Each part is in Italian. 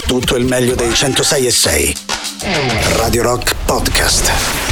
tutto il meglio dei 106.6. Radio Rock Podcast.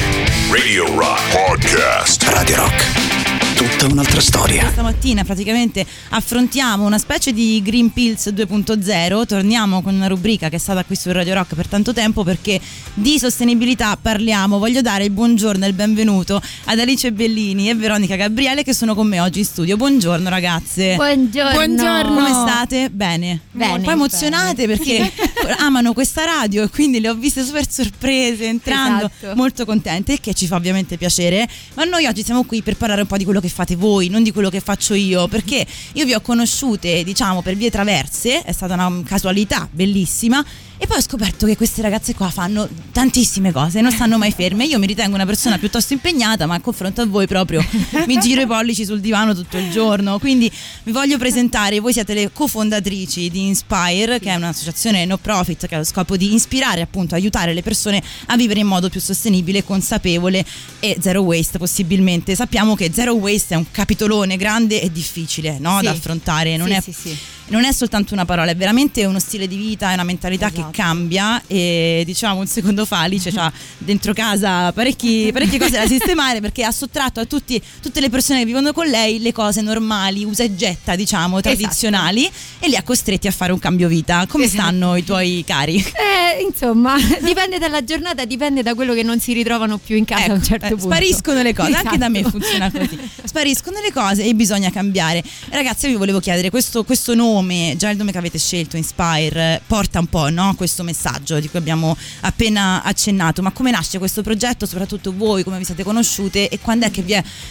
Radio Rock Podcast. Radio Rock. Tutta un'altra storia. Stamattina praticamente affrontiamo una specie di Green Pills 2.0. Torniamo con una rubrica che è stata qui su Radio Rock per tanto tempo, perché di sostenibilità parliamo. Voglio dare il buongiorno e il benvenuto ad Alice Bellini e Veronica Gabriele, che sono con me oggi in studio. Buongiorno ragazze. Buongiorno. Come state? Bene. Bene. Poi emozionate perché amano questa radio e quindi le ho viste super sorprese entrando, esatto. Molto contente, che ci fa ovviamente piacere. Ma noi oggi siamo qui per parlare un po' di quello che fate voi, non di quello che faccio io, perché io vi ho conosciute, diciamo, per vie traverse. È stata una casualità bellissima. E poi ho scoperto che queste ragazze qua fanno tantissime cose, non stanno mai ferme. Io mi ritengo una persona piuttosto impegnata, ma a confronto a voi proprio mi giro i pollici sul divano tutto il giorno. Quindi vi voglio presentare, voi siete le cofondatrici di Inspire, che è un'associazione no profit che ha lo scopo di ispirare, appunto, aiutare le persone a vivere in modo più sostenibile, consapevole e zero waste possibilmente. Sappiamo che zero waste è un capitolone grande e difficile, no? Sì. Da affrontare, non è soltanto una parola, è veramente uno stile di vita, è una mentalità, esatto, che cambia. E diciamo un secondo fa Alice c'ha dentro casa parecchie cose da sistemare, perché ha sottratto a tutte le persone che vivono con lei le cose normali, usa e getta, diciamo, tradizionali, esatto, e li ha costretti a fare un cambio vita. Come stanno i tuoi cari? Insomma, dipende dalla giornata, dipende da quello che non si ritrovano più in casa, ecco, a un certo punto. Spariscono le cose, esatto, anche da me funziona così. Spariscono le cose e bisogna cambiare. Ragazzi, io vi volevo chiedere, questo nome, già il nome che avete scelto, Inspire, porta un po', no, questo messaggio di cui abbiamo appena accennato. Ma come nasce questo progetto? Soprattutto voi, come vi siete conosciute e quando è che vi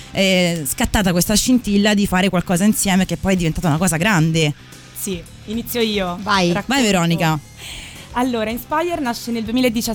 è scattata questa scintilla di fare qualcosa insieme, che poi è diventata una cosa grande? Sì, inizio io. Vai Veronica. Allora, Inspire nasce nel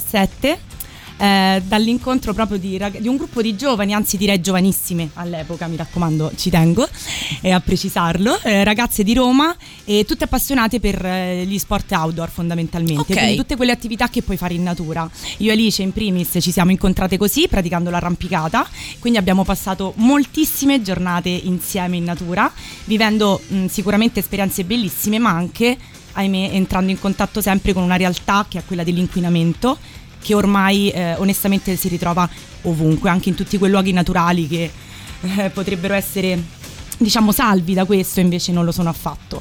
2017 dall'incontro proprio di un gruppo di giovani, anzi direi giovanissime all'epoca, mi raccomando, ci tengo a precisarlo, ragazze di Roma, e tutte appassionate per gli sport outdoor fondamentalmente, okay, quindi tutte quelle attività che puoi fare in natura. Io e Alice in primis ci siamo incontrate così, praticando l'arrampicata, quindi abbiamo passato moltissime giornate insieme in natura, vivendo sicuramente esperienze bellissime, ma anche, ahimè, entrando in contatto sempre con una realtà che è quella dell'inquinamento, che ormai onestamente si ritrova ovunque, anche in tutti quei luoghi naturali che potrebbero essere, diciamo, salvi da questo, invece non lo sono affatto.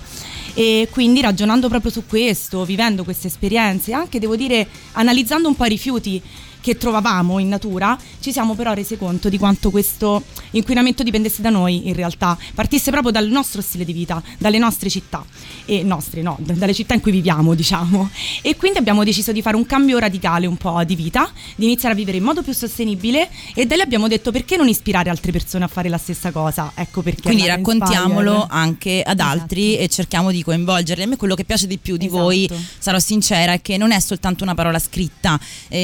E quindi, ragionando proprio su questo, vivendo queste esperienze, anche devo dire analizzando un po' i rifiuti che trovavamo in natura, ci siamo però resi conto di quanto questo inquinamento dipendesse da noi, in realtà partisse proprio dal nostro stile di vita, dalle nostre città, e dalle città in cui viviamo, diciamo. E quindi abbiamo deciso di fare un cambio radicale un po' di vita, di iniziare a vivere in modo più sostenibile, e da lì abbiamo detto: perché non ispirare altre persone a fare la stessa cosa? Ecco perché. Quindi raccontiamolo Inspire anche ad altri, esatto, e cerchiamo di coinvolgerli. A me quello che piace di più di, esatto, voi, sarò sincera, è che non è soltanto una parola scritta.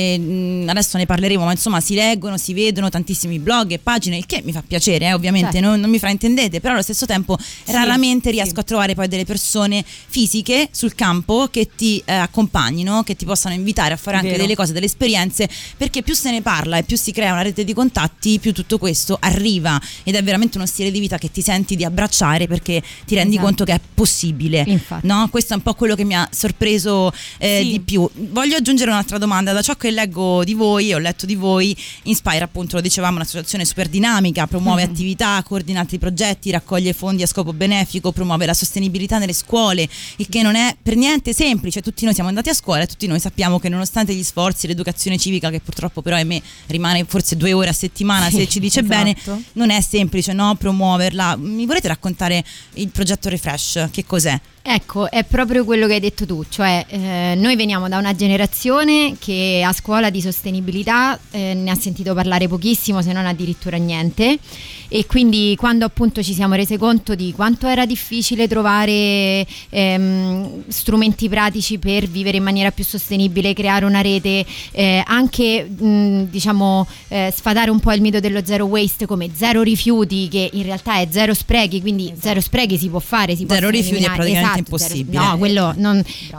Adesso ne parleremo, ma insomma si leggono, si vedono tantissimi blog e pagine, il che mi fa piacere, ovviamente, certo, non mi fraintendete, però allo stesso tempo raramente riesco a trovare poi delle persone fisiche sul campo che ti accompagnino, che ti possano invitare a fare anche delle cose, delle esperienze, perché più se ne parla e più si crea una rete di contatti, più tutto questo arriva, ed è veramente uno stile di vita che ti senti di abbracciare, perché ti rendi, esatto, conto che è possibile, no? Questo è un po' quello che mi ha sorpreso di più. Voglio aggiungere un'altra domanda. Da ciò che leggo di voi, ho letto di voi, Inspire, appunto, lo dicevamo, un'associazione super dinamica, promuove attività, coordina altri progetti, raccoglie fondi a scopo benefico, promuove la sostenibilità nelle scuole, il che non è per niente semplice. Tutti noi siamo andati a scuola e tutti noi sappiamo che, nonostante gli sforzi, l'educazione civica, che purtroppo però ahimè rimane forse 2 ore a settimana, se ci dice, esatto, bene, non è semplice, no, promuoverla. Mi volete raccontare il progetto Refresh? Che cos'è? Ecco, è proprio quello che hai detto tu, cioè noi veniamo da una generazione che a scuola di sostenibilità ne ha sentito parlare pochissimo, se non addirittura niente, e quindi quando appunto ci siamo rese conto di quanto era difficile trovare strumenti pratici per vivere in maniera più sostenibile, creare una rete, anche sfatare un po' il mito dello zero waste come zero rifiuti, che in realtà è zero sprechi, quindi, esatto, zero sprechi si può fare, si può zero rifiuti è praticamente assolutamente impossibile. No, quello non,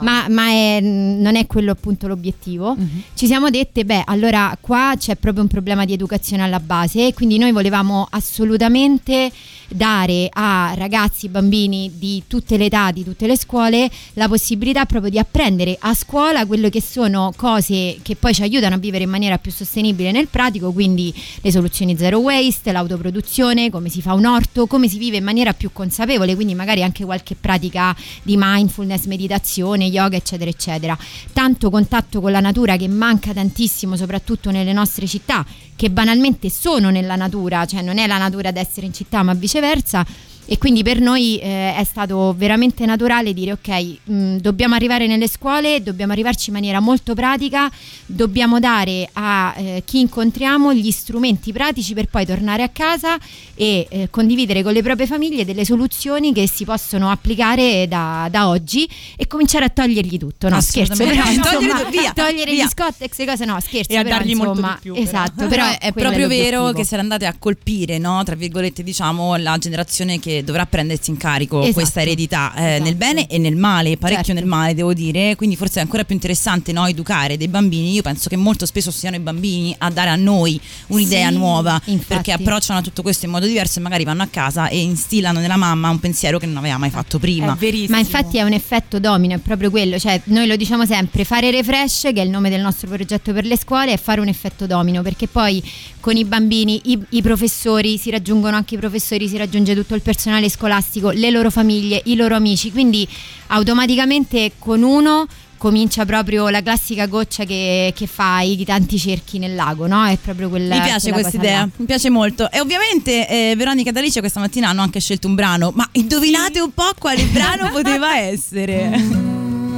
non è quello appunto l'obiettivo. Ci siamo dette, allora qua c'è proprio un problema di educazione alla base, e quindi noi volevamo assolutamente dare a ragazzi, bambini di tutte le età, di tutte le scuole, la possibilità proprio di apprendere a scuola quello che sono cose che poi ci aiutano a vivere in maniera più sostenibile nel pratico, quindi le soluzioni zero waste, l'autoproduzione, come si fa un orto, come si vive in maniera più consapevole, quindi magari anche qualche pratica di mindfulness, meditazione, yoga, eccetera eccetera. Tanto contatto con la natura che manca tantissimo, soprattutto nelle nostre città, che banalmente sono nella natura, cioè non è la natura ad essere in città ma viceversa. E quindi per noi è stato veramente naturale dire ok, dobbiamo arrivare nelle scuole, dobbiamo arrivarci in maniera molto pratica, dobbiamo dare a chi incontriamo gli strumenti pratici per poi tornare a casa e condividere con le proprie famiglie delle soluzioni che si possono applicare da oggi e cominciare a togliergli tutto, no scherzo, però, insomma, togliere gli Scottex e cose, no scherzo, e a però, dargli insomma, molto di più, esatto, però è proprio vero che siete andate a colpire, no, tra virgolette, diciamo, la generazione che dovrà prendersi in carico questa eredità, nel bene e nel male, parecchio nel male devo dire, quindi forse è ancora più interessante, no, educare dei bambini. Io penso che molto spesso siano i bambini a dare a noi un'idea nuova, perché approcciano a tutto questo in modo diverso e magari vanno a casa e instillano nella mamma un pensiero che non aveva mai fatto prima. È verissimo. Ma infatti è un effetto domino, è proprio quello, cioè noi lo diciamo sempre, fare Refresh, che è il nome del nostro progetto per le scuole, è fare un effetto domino, perché poi con i bambini, i professori, si raggiungono anche i professori, si raggiunge tutto il personale scolastico, le loro famiglie, i loro amici, quindi automaticamente con uno comincia proprio la classica goccia che fa i tanti cerchi nel lago, no? È proprio quella. Mi piace questa idea, mi piace molto. E ovviamente Veronica ed Alice questa mattina hanno anche scelto un brano, ma indovinate un po' quale brano poteva essere?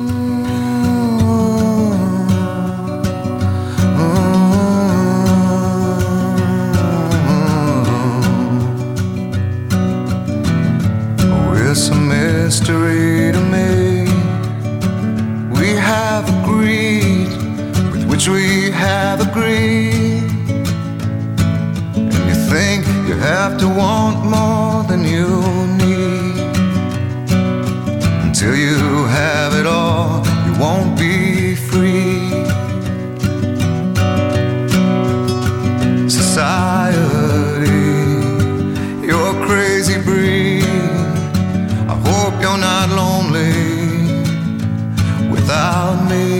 It's a mystery to me. We have agreed with which we have agreed. And you think you have to want more than you need. Until you have it all, you won't be free. Society, you're a crazy breed. Hope you're not lonely without me.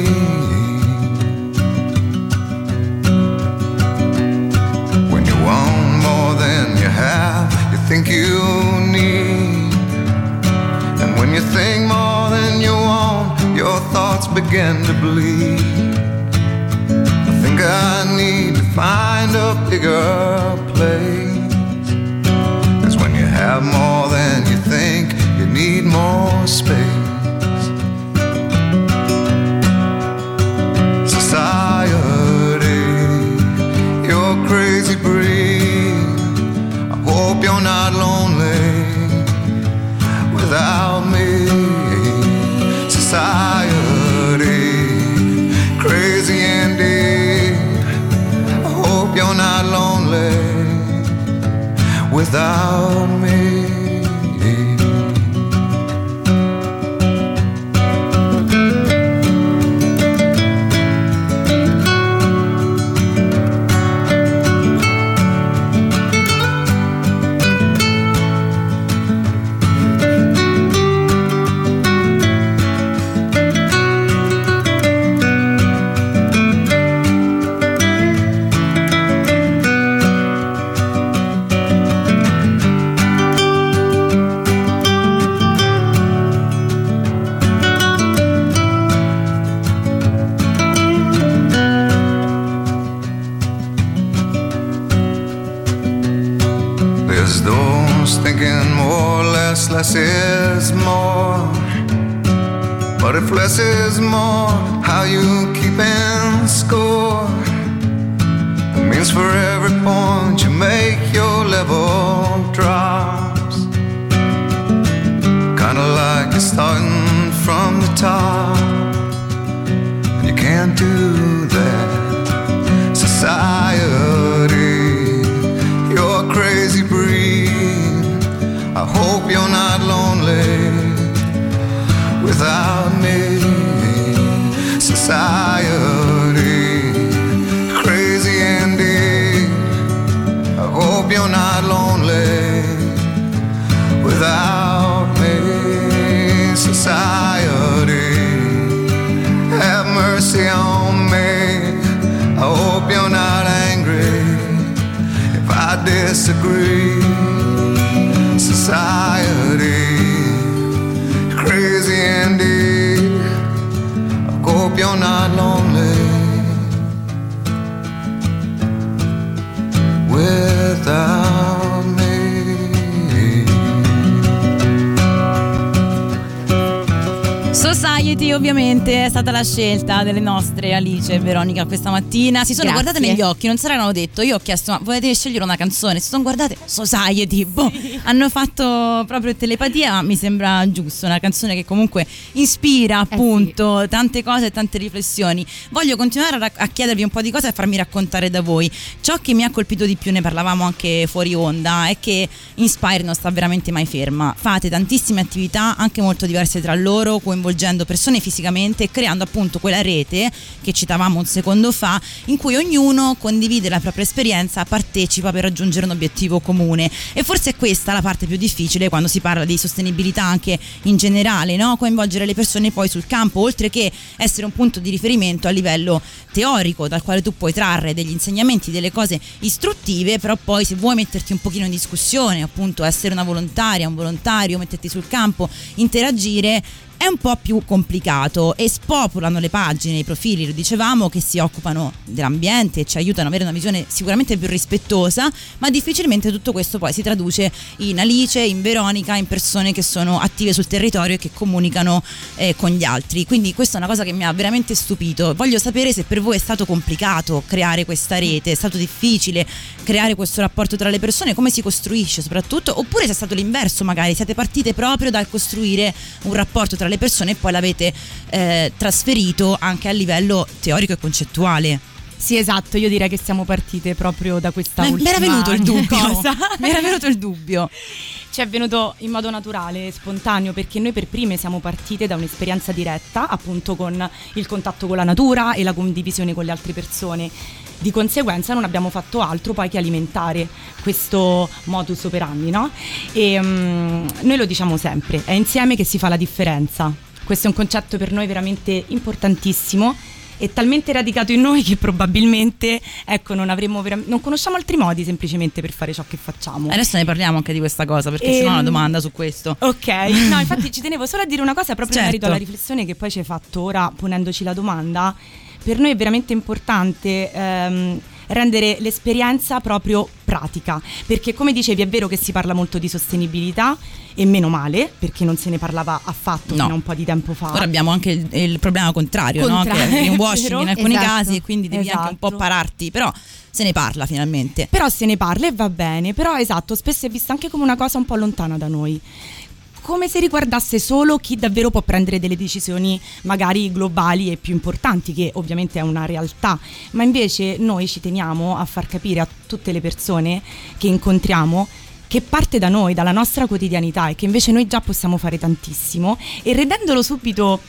When you want more than you have, you think you need. And when you think more than you want, your thoughts begin to bleed. I think I need to find a bigger place. 'Cause when you have more than you think, you need more space. Society, you're a crazy breed. I hope you're not lonely without me. Society, crazy indeed. I hope you're not lonely without me. Less is more. But if less is more, how you keeping score? It means for every point you make, your level drops. Kinda like you're starting from the top, and you can't do that. Society, you're a crazy breed. I hope you're not lonely society. Crazy indeed. I hope you're not lonely without me. Society, have mercy on me. I hope you're not angry if I disagree. Society, crazy indeed. I hope you're not lonely without me. Society ovviamente è stata la scelta delle nostre Alice e Veronica questa mattina. Si sono guardate negli occhi, non se l'hanno detto. Io ho chiesto: ma volete scegliere una canzone? Si sono guardate, Society, boh. Hanno fatto proprio telepatia, ma mi sembra giusto. Una canzone che comunque ispira appunto tante cose e tante riflessioni. Voglio continuare a chiedervi un po' di cose e farmi raccontare da voi. Ciò che mi ha colpito di più, ne parlavamo anche fuori onda, è che Inspire non sta veramente mai ferma. Fate tantissime attività anche molto diverse tra loro, coinvolgendo persone fisicamente e creando appunto quella rete che citavamo un secondo fa, in cui ognuno condivide la propria esperienza, partecipa per raggiungere un obiettivo comune. E forse è questa la parte più difficile quando si parla di sostenibilità anche in generale, no? Coinvolgere le persone poi sul campo, oltre che essere un punto di riferimento a livello teorico dal quale tu puoi trarre degli insegnamenti, delle cose istruttive, però poi se vuoi metterti un pochino in discussione, appunto essere una volontaria, un volontario, metterti sul campo, interagire, è un po' più complicato e spopolano le pagine, i profili, lo dicevamo, che si occupano dell'ambiente e ci aiutano ad avere una visione sicuramente più rispettosa, ma difficilmente tutto questo poi si traduce in Alice, in Veronica, in persone che sono attive sul territorio e che comunicano con gli altri. Quindi questa è una cosa che mi ha veramente stupito. Voglio sapere se per voi è stato complicato creare questa rete, è stato difficile creare questo rapporto tra le persone, come si costruisce soprattutto, oppure se è stato l'inverso, magari siete partite proprio dal costruire un rapporto tra le persone e poi l'avete trasferito anche a livello teorico e concettuale. Sì, esatto, io direi che siamo partite proprio da questa ultima mi era venuto il dubbio cosa. Mi era venuto il dubbio. Ci è venuto in modo naturale, spontaneo, perché noi per prime siamo partite da un'esperienza diretta, appunto con il contatto con la natura e la condivisione con le altre persone. Di conseguenza non abbiamo fatto altro poi che alimentare questo modus operandi, no? E noi lo diciamo sempre, è insieme che si fa la differenza. Questo è un concetto per noi veramente importantissimo e talmente radicato in noi che probabilmente, ecco, non conosciamo altri modi semplicemente per fare ciò che facciamo. Adesso ne parliamo anche di questa cosa, perché ci sono una domanda su questo. Ok, no, infatti ci tenevo solo a dire una cosa proprio in merito alla riflessione che poi ci hai fatto ora ponendoci la domanda. Per noi è veramente importante rendere l'esperienza proprio pratica, perché come dicevi è vero che si parla molto di sostenibilità e meno male, perché non se ne parlava affatto fino a un po' di tempo fa. Ora abbiamo anche il problema contrario, no? Che è greenwashing in alcuni casi e quindi devi anche un po' pararti, però se ne parla finalmente. Però se ne parla e va bene, però esatto, spesso è vista anche come una cosa un po' lontana da noi, come se riguardasse solo chi davvero può prendere delle decisioni magari globali e più importanti, che ovviamente è una realtà, ma invece noi ci teniamo a far capire a tutte le persone che incontriamo che parte da noi, dalla nostra quotidianità, e che invece noi già possiamo fare tantissimo, e rendendolo subito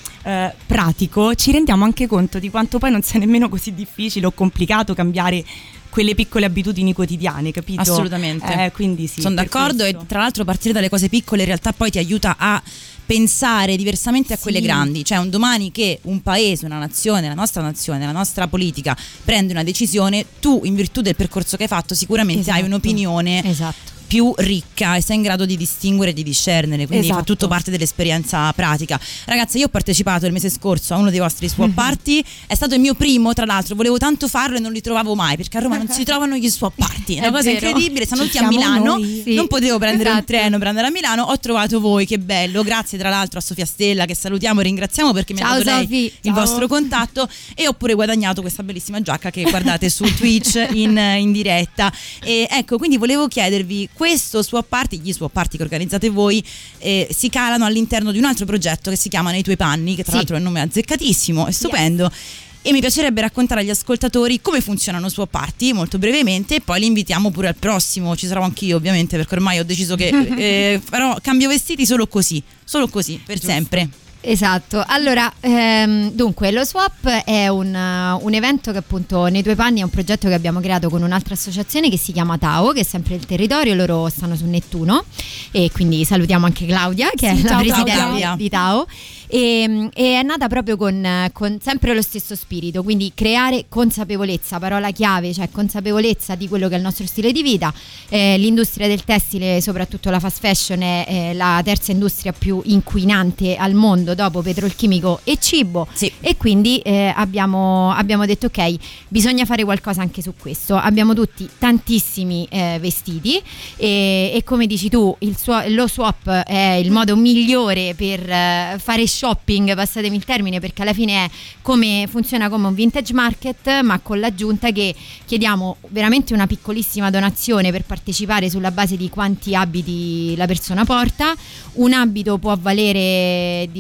pratico ci rendiamo anche conto di quanto poi non sia nemmeno così difficile o complicato cambiare quelle piccole abitudini quotidiane, capito? Assolutamente. Quindi sì, sono d'accordo, e tra l'altro partire dalle cose piccole in realtà poi ti aiuta a pensare diversamente a quelle grandi. Cioè un domani che un paese, una nazione, la nostra politica prende una decisione, tu in virtù del percorso che hai fatto sicuramente hai un'opinione più ricca e sei in grado di distinguere e di discernere, quindi fa tutto parte dell'esperienza pratica. Ragazzi, io ho partecipato il mese scorso a uno dei vostri swap party, è stato il mio primo, tra l'altro volevo tanto farlo e non li trovavo mai, perché a Roma non si trovano gli swap party, è una cosa incredibile. Siamo tutti a Milano, non potevo prendere un treno per andare a Milano, ho trovato voi, che bello, grazie tra l'altro a Sofia Stella, che salutiamo e ringraziamo perché mi ha dato lei il vostro contatto, e ho pure guadagnato questa bellissima giacca che guardate su Twitch in diretta. E ecco, quindi volevo chiedervi, questo swap party, gli swap party che organizzate voi, si calano all'interno di un altro progetto che si chiama Nei tuoi panni, che tra l'altro è un nome azzeccatissimo, è stupendo. E mi piacerebbe raccontare agli ascoltatori come funzionano swap party molto brevemente, e poi li invitiamo pure al prossimo. Ci sarò anch'io ovviamente, perché ormai ho deciso che farò cambio vestiti solo così per sempre. Esatto, allora dunque lo Swap è un evento che appunto nei tuoi panni è un progetto che abbiamo creato con un'altra associazione che si chiama Tao, che è sempre il territorio, loro stanno su Nettuno e quindi salutiamo anche Claudia che è la presidente di Tao. E è nata proprio con sempre lo stesso spirito, quindi creare consapevolezza, parola chiave, cioè consapevolezza di quello che è il nostro stile di vita. L'industria del tessile, soprattutto la fast fashion, è la terza industria più inquinante al mondo dopo petrolchimico e cibo, sì. E quindi abbiamo detto ok, bisogna fare qualcosa anche su questo. Abbiamo tutti tantissimi vestiti e come dici tu lo swap è il modo migliore per fare shopping, passatemi il termine, perché alla fine funziona come un vintage market, ma con l'aggiunta che chiediamo veramente una piccolissima donazione per partecipare sulla base di quanti abiti la persona porta. Un abito può valere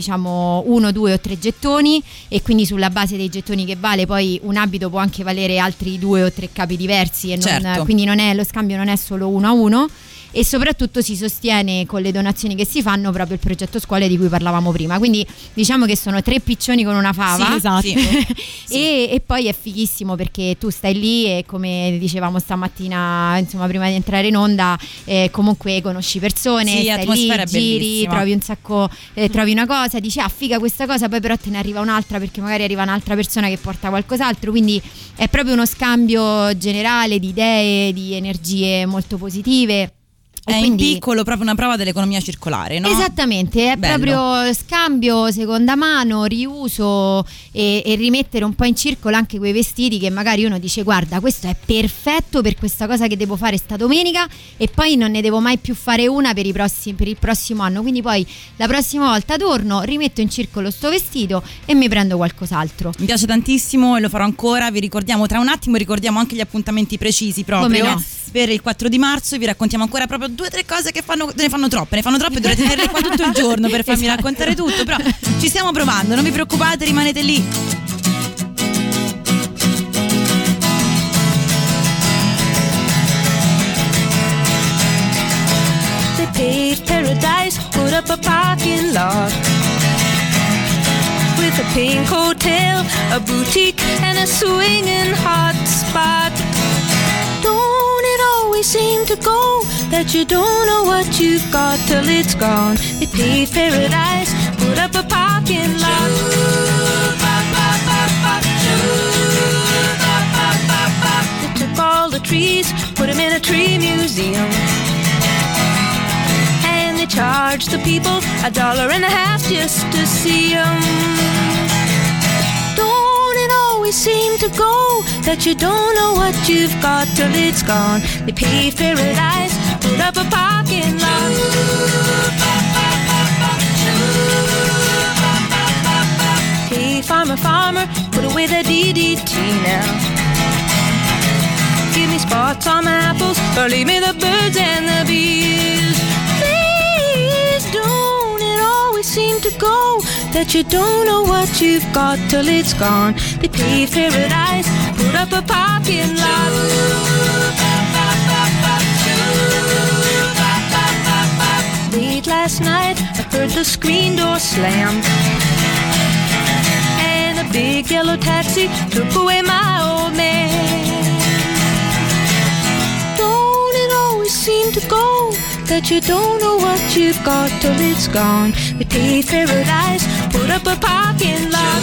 1, 2 o 3 gettoni e quindi sulla base dei gettoni che vale poi un abito può anche valere altri 2 o 3 capi diversi e certo. Quindi lo scambio non è solo 1 a 1. E soprattutto si sostiene con le donazioni che si fanno proprio il progetto scuole di cui parlavamo prima, quindi diciamo che sono 3 piccioni con una fava. Sì, esatto. Sì. E poi è fighissimo perché tu stai lì e come dicevamo stamattina, insomma, prima di entrare in onda, comunque conosci persone, sì, stai lì, giri, trovi un sacco, trovi una cosa, dici figa questa cosa, poi però te ne arriva un'altra perché magari arriva un'altra persona che porta qualcos'altro, quindi è proprio uno scambio generale di idee, di energie molto positive. È in piccolo proprio una prova dell'economia circolare, no? Esattamente, è bello. Proprio scambio, seconda mano, riuso e rimettere un po' in circolo anche quei vestiti che magari uno dice guarda questo è perfetto per questa cosa che devo fare sta domenica e poi non ne devo mai più fare una per il prossimo anno, quindi poi la prossima volta torno, rimetto in circolo sto vestito e mi prendo qualcos'altro. Mi piace tantissimo e lo farò ancora, vi ricordiamo tra un attimo, ricordiamo anche gli appuntamenti precisi proprio. Come no? Per il 4 di marzo e vi raccontiamo ancora proprio 2 o 3 cose che ne fanno troppe, dovrete tenerle qua tutto il giorno per farmi raccontare tutto, però ci stiamo provando, non vi preoccupate, rimanete lì. They paved paradise, put up a parking lot with a pink hotel, a boutique and a swinging hot spot. Don't it always seem to go that you don't know what you've got till it's gone? They paved paradise, put up a parking lot. They took all the trees, put them in a tree museum, and they charged the people $1.50 just to see them. Always seem to go that you don't know what you've got till it's gone. They paved paradise, put up a parking lot. Hey farmer, put away the DDT now. Give me spots on my apples, or leave me the birds and the bees. Please don't it always seem to go that you don't know what you've got till it's gone. They paved paradise, put up a parking lot. Late last night I heard the screen door slam, and a big yellow taxi took away my old man. Don't it always seem to go that you don't know what you've got till it's gone? They paved paradise, put up a parking lot.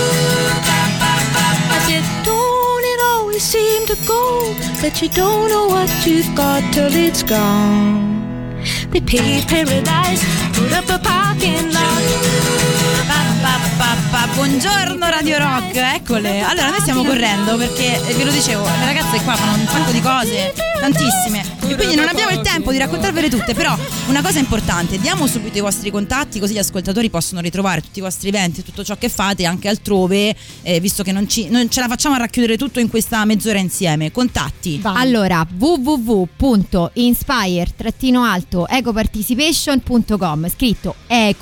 I said, don't it always seem to go that you don't know what you've got till it's gone? They paved paradise, put up a parking lot. Buongiorno Radio Rock, eccole. Allora noi stiamo correndo perché ve lo dicevo, le ragazze qua fanno un sacco di cose, tantissime, e quindi non abbiamo il tempo di raccontarvele tutte. Però una cosa importante, diamo subito i vostri contatti così gli ascoltatori possono ritrovare tutti i vostri eventi, tutto ciò che fate anche altrove, visto che non ce la facciamo a racchiudere tutto in questa mezz'ora insieme. Contatti. Vai. Allora www.inspire_ecoparticipation.com, scritto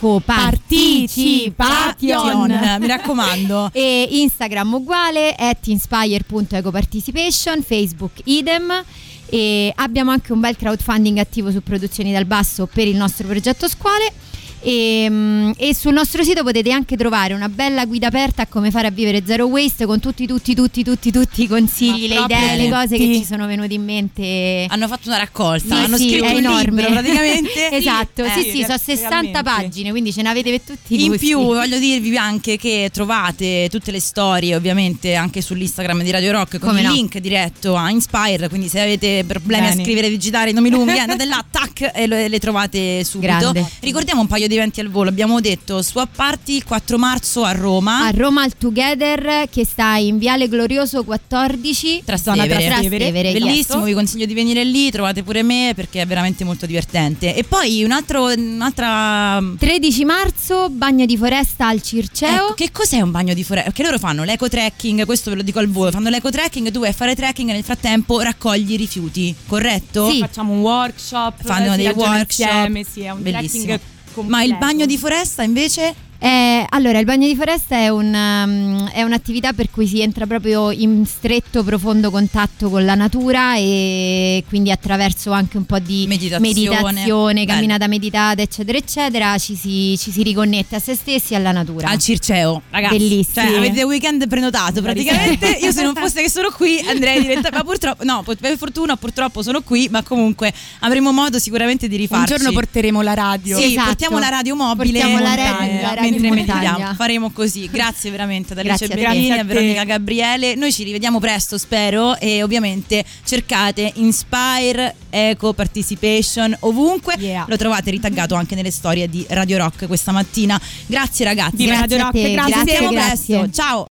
ecoparticipation, mi raccomando. E Instagram uguale @inspire.ecoparticipation, Facebook idem. E abbiamo anche un bel crowdfunding attivo su Produzioni dal Basso per il nostro progetto scuole. e sul nostro sito potete anche trovare una bella guida aperta a come fare a vivere zero waste con tutti i consigli, le idee, le cose che ci sono venute in mente. Hanno fatto una raccolta, Sì, hanno sì, scritto è un enorme. libro praticamente. Esatto, sì, sono 60 pagine, quindi ce n'avete per tutti i In gusti. più voglio dirvi anche che trovate tutte le storie ovviamente anche sull'Instagram di Radio Rock con Come il no. link diretto a Inspire, quindi se avete problemi Bene. a scrivere, digitare i nomi lunghi andate là, tac, e le trovate subito. Grande. Ricordiamo un paio di eventi al volo, abbiamo detto Swap Party il 4 marzo a Roma. A Roma al Together, che sta in Viale Glorioso 14, Trastevere. Bellissimo, yes. vi consiglio di venire lì, trovate pure me perché è veramente molto divertente. E poi un'altra 13 marzo, bagno di foresta al Circeo. Ecco, che cos'è un bagno di foresta? Perché loro fanno l'eco-trekking, questo ve lo dico al volo, fanno l'eco-trekking, tu vai a fare trekking e nel frattempo raccogli i rifiuti, corretto? Sì. Facciamo un workshop, Fanno si dei raggiona workshop, insieme, sì, è un bellissimo. trekking completo. Ma il bagno di foresta invece? Allora, il bagno di foresta è un'attività per cui si entra proprio in stretto, profondo contatto con la natura, e quindi attraverso anche un po' di meditazione, camminata meditata, eccetera, eccetera, ci si riconnette a se stessi e alla natura. Al Circeo, ragazzi. Bellissimo. Cioè, avete weekend prenotato praticamente. Io se non fosse che sono qui andrei direttamente, ma purtroppo, no, per fortuna purtroppo sono qui, ma comunque avremo modo sicuramente di rifarci. Un giorno porteremo la radio. Sì, Esatto. portiamo la radio mobile, Portiamo la mentre radio in montagna. meditiamo. Faremo così. Grazie veramente ad Alice Grazie a te. Bellini, Grazie a a te. Veronica Gabriele. Noi ci rivediamo presto, spero, e ovviamente cercate Inspire Eco Participation ovunque. Yeah. Lo trovate ritaggato anche nelle storie di Radio Rock questa mattina. Grazie ragazzi. Di Radio Grazie a Rock, te, grazie. Ci vediamo grazie. presto. Ciao.